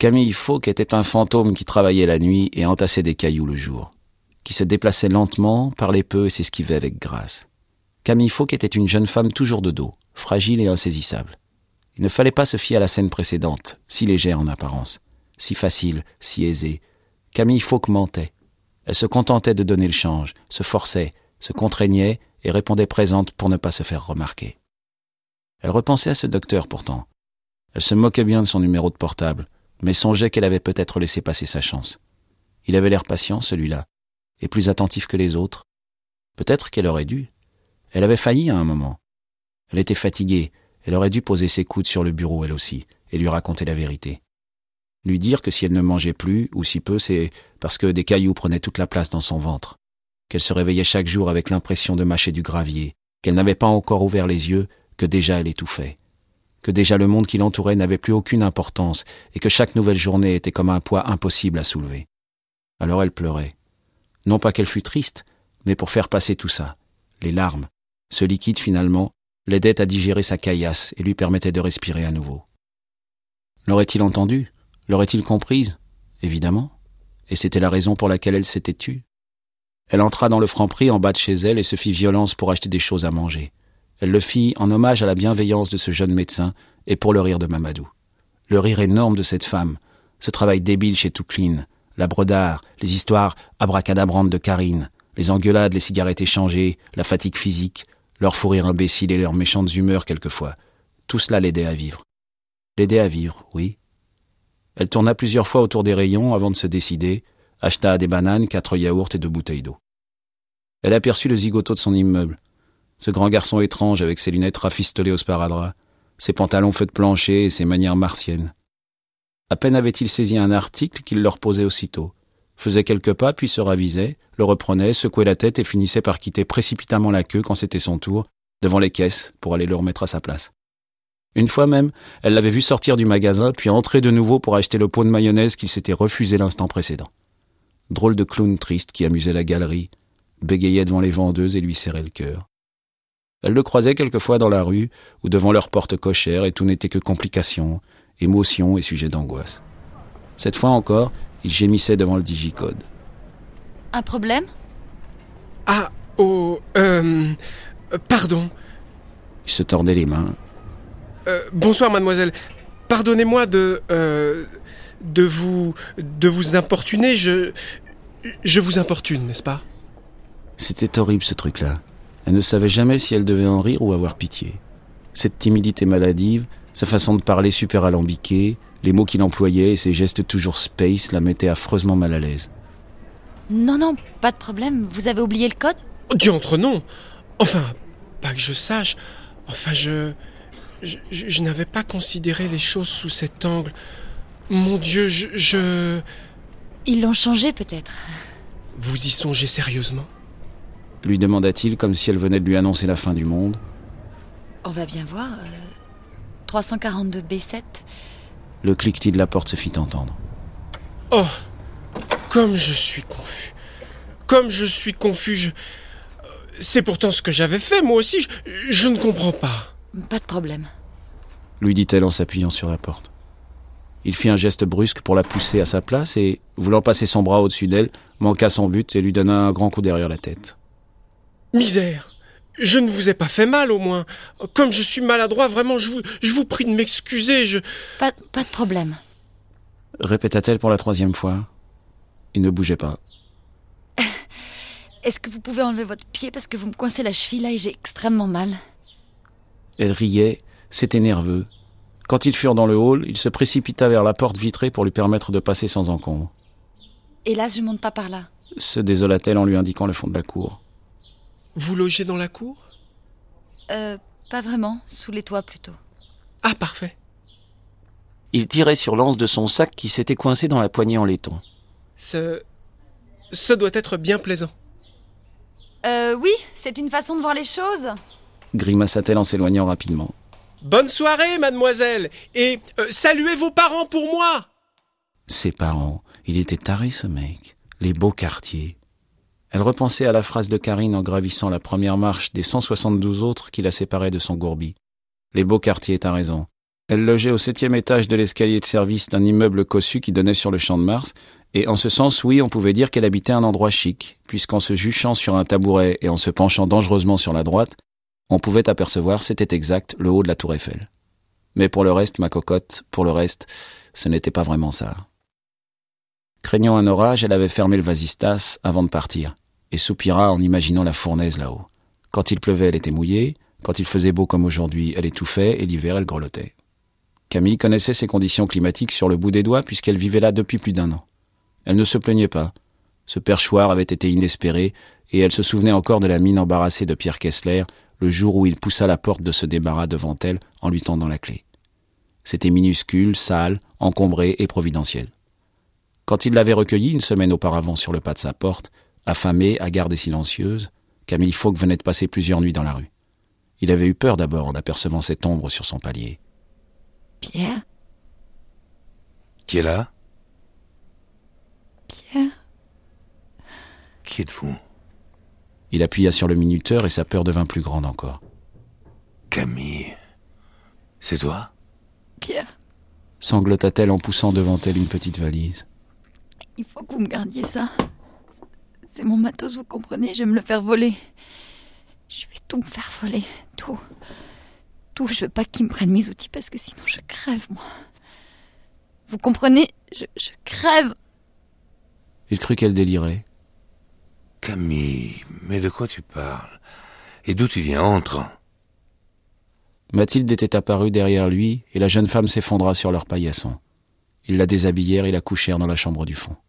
Camille Fauque était un fantôme qui travaillait la nuit et entassait des cailloux le jour, qui se déplaçait lentement, parlait peu et s'esquivait avec grâce. Camille Fauque était une jeune femme toujours de dos, fragile et insaisissable. Il ne fallait pas se fier à la scène précédente, si légère en apparence, si facile, si aisée. Camille Fauque mentait. Elle se contentait de donner le change, se forçait, se contraignait et répondait présente pour ne pas se faire remarquer. Elle repensait à ce docteur pourtant. Elle se moquait bien de son numéro de portable, mais songeait qu'elle avait peut-être laissé passer sa chance. Il avait l'air patient, celui-là, et plus attentif que les autres. Peut-être qu'elle aurait dû. Elle avait failli à un moment. Elle était fatiguée, elle aurait dû poser ses coudes sur le bureau elle aussi, et lui raconter la vérité. Lui dire que si elle ne mangeait plus, ou si peu, c'est parce que des cailloux prenaient toute la place dans son ventre, qu'elle se réveillait chaque jour avec l'impression de mâcher du gravier, qu'elle n'avait pas encore ouvert les yeux, que déjà elle étouffait, que déjà le monde qui l'entourait n'avait plus aucune importance et que chaque nouvelle journée était comme un poids impossible à soulever. Alors elle pleurait. Non pas qu'elle fût triste, mais pour faire passer tout ça. Les larmes, ce liquide finalement, l'aidait à digérer sa caillasse et lui permettait de respirer à nouveau. L'aurait-il entendue? L'aurait-il comprise? Évidemment. Et c'était la raison pour laquelle elle s'était tue. Elle entra dans le Franprix en bas de chez elle et se fit violence pour acheter des choses à manger. Elle le fit en hommage à la bienveillance de ce jeune médecin et pour le rire de Mamadou. Le rire énorme de cette femme, ce travail débile chez Tout Clean, la bredard, les histoires abracadabrantes de Karine, les engueulades, les cigarettes échangées, la fatigue physique, leur fou rire imbécile et leurs méchantes humeurs quelquefois. Tout cela l'aidait à vivre. L'aidait à vivre, oui. Elle tourna plusieurs fois autour des rayons avant de se décider, acheta des bananes, 4 yaourts et 2 bouteilles d'eau. Elle aperçut le zigoto de son immeuble. Ce grand garçon étrange avec ses lunettes rafistolées au sparadrap, ses pantalons feu de plancher et ses manières martiennes. À peine avait-il saisi un article qu'il leur posait aussitôt. Faisait quelques pas, puis se ravisait, le reprenait, secouait la tête et finissait par quitter précipitamment la queue quand c'était son tour, devant les caisses, pour aller le remettre à sa place. Une fois même, elle l'avait vu sortir du magasin, puis entrer de nouveau pour acheter le pot de mayonnaise qu'il s'était refusé l'instant précédent. Drôle de clown triste qui amusait la galerie, bégayait devant les vendeuses et lui serrait le cœur. Elle le croisait quelquefois dans la rue ou devant leur porte cochère et tout n'était que complications, émotions et sujets d'angoisse. Cette fois encore, il gémissait devant le digicode. Un problème? Pardon. Il se tordait les mains. Bonsoir, mademoiselle. Pardonnez-moi de vous importuner. Je vous importune, n'est-ce pas? C'était horrible ce truc-là. Elle ne savait jamais si elle devait en rire ou avoir pitié. Cette timidité maladive, sa façon de parler super alambiquée, les mots qu'il employait et ses gestes toujours space la mettaient affreusement mal à l'aise. Non, pas de problème. Vous avez oublié le code? Diantre non. Enfin, pas que je sache. Enfin, je n'avais pas considéré les choses sous cet angle. Mon Dieu, Ils l'ont changé peut-être. Vous y songez sérieusement? Lui demanda-t-il comme si elle venait de lui annoncer la fin du monde. On va bien voir. 342 B7. Le cliquetis de la porte se fit entendre. Oh, comme je suis confus. Comme je suis confus. C'est pourtant ce que j'avais fait, moi aussi. Je ne comprends pas. Pas de problème. Lui dit-elle en s'appuyant sur la porte. Il fit un geste brusque pour la pousser à sa place et, voulant passer son bras au-dessus d'elle, manqua son but et lui donna un grand coup derrière la tête. Misère, je ne vous ai pas fait mal au moins. Comme je suis maladroit, vraiment, je vous prie de m'excuser, Pas de problème. Répéta-t-elle pour la 3e fois. Il ne bougeait pas. Est-ce que vous pouvez enlever votre pied parce que vous me coincez la cheville là et j'ai extrêmement mal? Elle riait, c'était nerveux. Quand ils furent dans le hall, il se précipita vers la porte vitrée pour lui permettre de passer sans encombre. Hélas, je monte pas par là. Se désola-t-elle en lui indiquant le fond de la cour. Vous logez dans la cour? Pas vraiment, sous les toits plutôt. Ah, parfait. Il tirait sur l'anse de son sac qui s'était coincé dans la poignée en laiton. Ce doit être bien plaisant. Oui, c'est une façon de voir les choses. Grimaça-t-elle en s'éloignant rapidement. Bonne soirée, mademoiselle. Et saluez vos parents pour moi. Ses parents, il était taré ce mec. Les beaux quartiers. Elle repensait à la phrase de Karine en gravissant la première marche des 172 autres qui la séparaient de son gourbi. Les beaux quartiers, t'as raison. Elle logeait au 7e étage de l'escalier de service d'un immeuble cossu qui donnait sur le Champ de Mars, et en ce sens, oui, on pouvait dire qu'elle habitait un endroit chic, puisqu'en se juchant sur un tabouret et en se penchant dangereusement sur la droite, on pouvait apercevoir, c'était exact, le haut de la tour Eiffel. Mais pour le reste, ma cocotte, pour le reste, ce n'était pas vraiment ça. Craignant un orage, elle avait fermé le vasistas avant de partir, et soupira en imaginant la fournaise là-haut. Quand il pleuvait, elle était mouillée, quand il faisait beau comme aujourd'hui, elle étouffait, et l'hiver, elle grelottait. Camille connaissait ces conditions climatiques sur le bout des doigts puisqu'elle vivait là depuis plus d'1 an. Elle ne se plaignait pas. Ce perchoir avait été inespéré et elle se souvenait encore de la mine embarrassée de Pierre Kessler le jour où il poussa la porte de ce débarras devant elle en lui tendant la clé. C'était minuscule, sale, encombré et providentiel. Quand il l'avait recueillie une semaine auparavant sur le pas de sa porte, affamée, hagarde et silencieuse, Camille Fauque venait de passer plusieurs nuits dans la rue. Il avait eu peur d'abord en apercevant cette ombre sur son palier. Pierre ? Qui est là ? Pierre ? Qui êtes-vous ? Il appuya sur le minuteur et sa peur devint plus grande encore. Camille. C'est toi ? Pierre, Sanglota-t-elle en poussant devant elle une petite valise. il faut que vous me gardiez ça. C'est mon matos, vous comprenez, je vais me le faire voler. Je vais tout me faire voler, tout. Tout, je veux pas qu'ils me prennent mes outils parce que sinon je crève, moi. Vous comprenez, je crève. Il crut qu'elle délirait. Camille, mais de quoi tu parles ? Et d'où tu viens ? Entre. Mathilde était apparue derrière lui et la jeune femme s'effondra sur leur paillasson. Ils la déshabillèrent et la couchèrent dans la chambre du fond.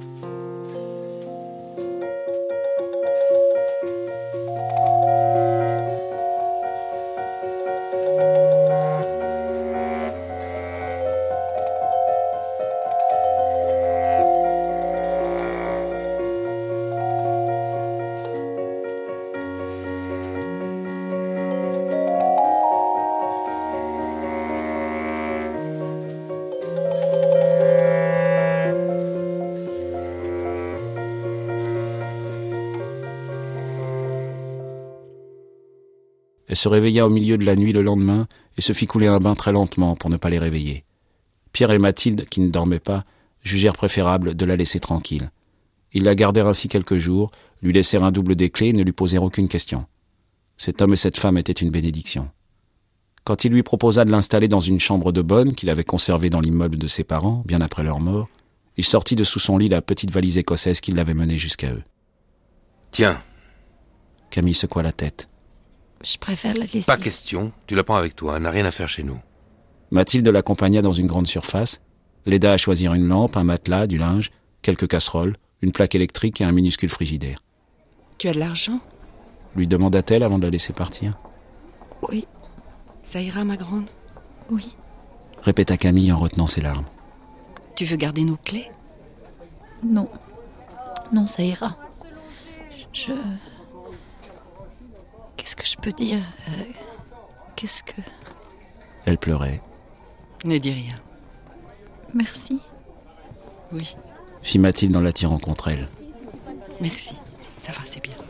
Elle se réveilla au milieu de la nuit le lendemain et se fit couler un bain très lentement pour ne pas les réveiller. Pierre et Mathilde, qui ne dormaient pas, jugèrent préférable de la laisser tranquille. Ils la gardèrent ainsi quelques jours, lui laissèrent un double des clés et ne lui posèrent aucune question. Cet homme et cette femme étaient une bénédiction. Quand il lui proposa de l'installer dans une chambre de bonne qu'il avait conservée dans l'immeuble de ses parents, bien après leur mort, il sortit de sous son lit la petite valise écossaise qui l'avait menée jusqu'à eux. Tiens. Camille secoua la tête. Je préfère la laisser. Pas question, tu la prends avec toi, elle n'a rien à faire chez nous. Mathilde l'accompagna dans une grande surface, l'aida à choisir une lampe, un matelas, du linge, quelques casseroles, une plaque électrique et un minuscule frigidaire. Tu as de l'argent ? Lui demanda-t-elle avant de la laisser partir. Oui, Ça ira, ma grande ? oui. Répéta Camille en retenant ses larmes. Tu veux garder nos clés ? Non. Non, ça ira. Je... Qu'est-ce que je peux dire ? Qu'est-ce que... Elle pleurait, Ne dis rien. Merci. Oui, fit Mathilde en l'attirant contre elle. merci. Ça va, c'est bien.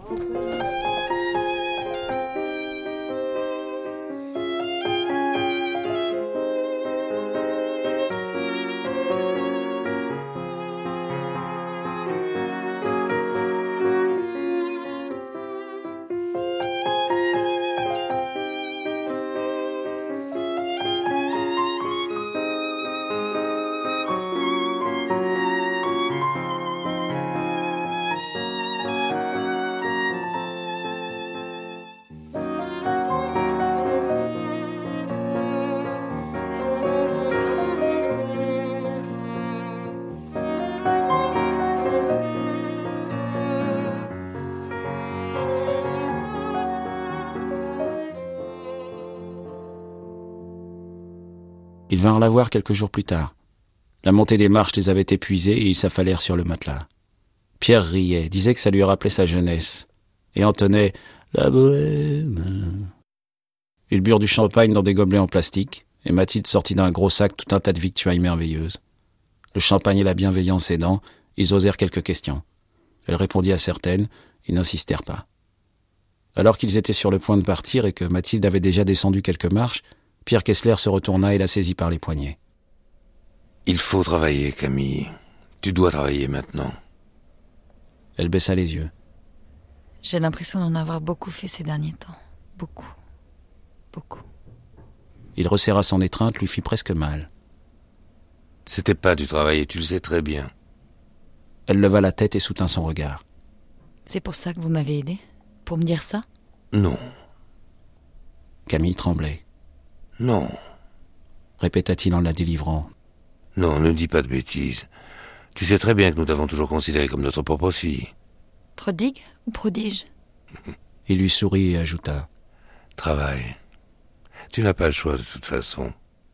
Ils vinrent la voir quelques jours plus tard. La montée des marches les avait épuisés et ils s'affalèrent sur le matelas. Pierre riait, disait que ça lui rappelait sa jeunesse, et entonnait « La bohème ». Ils burent du champagne dans des gobelets en plastique, et Mathilde sortit d'un gros sac tout un tas de victuailles merveilleuses. Le champagne et la bienveillance aidant, ils osèrent quelques questions. Elle répondit à certaines, ils n'insistèrent pas. Alors qu'ils étaient sur le point de partir et que Mathilde avait déjà descendu quelques marches, Pierre Kessler se retourna et la saisit par les poignets. Il faut travailler, Camille. Tu dois travailler maintenant. Elle baissa les yeux. J'ai l'impression d'en avoir beaucoup fait ces derniers temps. Beaucoup. Beaucoup. Il resserra son étreinte, lui fit presque mal. C'était pas du travail et tu le sais très bien. Elle leva la tête et soutint son regard. C'est pour ça que vous m'avez aidé? Pour me dire ça? Non, Camille tremblait. non, Répéta-t-il en la délivrant. non, ne dis pas de bêtises. Tu sais très bien que nous t'avons toujours considéré comme notre propre fille. Prodigue ou prodige? Il lui sourit et ajouta. Travaille. Tu n'as pas le choix de toute façon.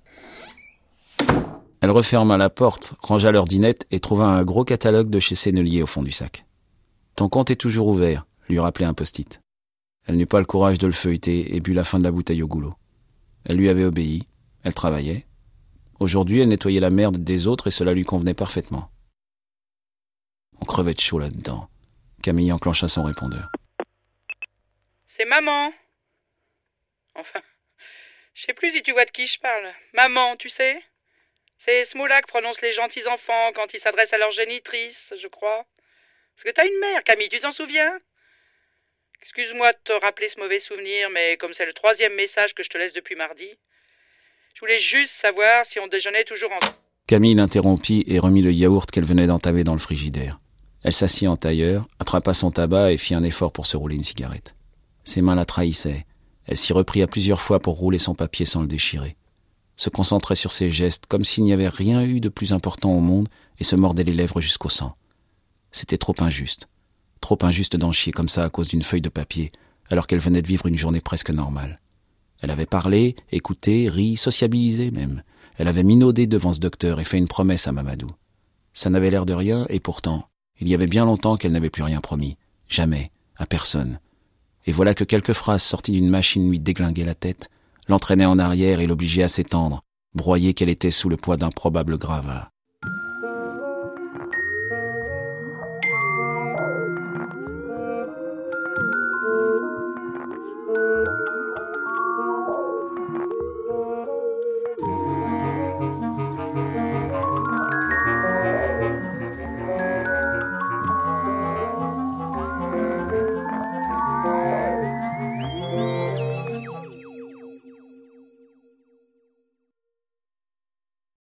Elle referma la porte, rangea l'ordinette et trouva un gros catalogue de chez Sennelier au fond du sac. « Ton compte est toujours ouvert », lui rappelait un post-it. Elle n'eut pas le courage de le feuilleter et but la fin de la bouteille au goulot. Elle lui avait obéi, elle travaillait. Aujourd'hui, elle nettoyait la merde des autres et cela lui convenait parfaitement. On crevait de chaud là-dedans. Camille enclencha son répondeur. C'est maman. Enfin, je sais plus si tu vois de qui je parle. Maman, tu sais? C'est ce mot-là que prononcent les gentils enfants quand ils s'adressent à leur génitrice, je crois. Parce que t'as une mère, Camille, tu t'en souviens? Excuse-moi de te rappeler ce mauvais souvenir, mais comme c'est le 3e message que je te laisse depuis mardi, je voulais juste savoir si on déjeunait toujours ensemble. Camille l'interrompit et remit le yaourt qu'elle venait d'entamer dans le frigidaire. Elle s'assit en tailleur, attrapa son tabac et fit un effort pour se rouler une cigarette. Ses mains la trahissaient. Elle s'y reprit à plusieurs fois pour rouler son papier sans le déchirer. Se concentrait sur ses gestes comme s'il n'y avait rien eu de plus important au monde et se mordait les lèvres jusqu'au sang. C'était trop injuste d'en chier comme ça à cause d'une feuille de papier, alors qu'elle venait de vivre une journée presque normale. Elle avait parlé, écouté, ri, sociabilisé même. Elle avait minaudé devant ce docteur et fait une promesse à Mamadou. Ça n'avait l'air de rien et pourtant, il y avait bien longtemps qu'elle n'avait plus rien promis. Jamais, à personne. Et voilà que quelques phrases sorties d'une machine lui déglinguaient la tête, l'entraînaient en arrière et l'obligeaient à s'étendre, broyée qu'elle était sous le poids d'un probable gravat.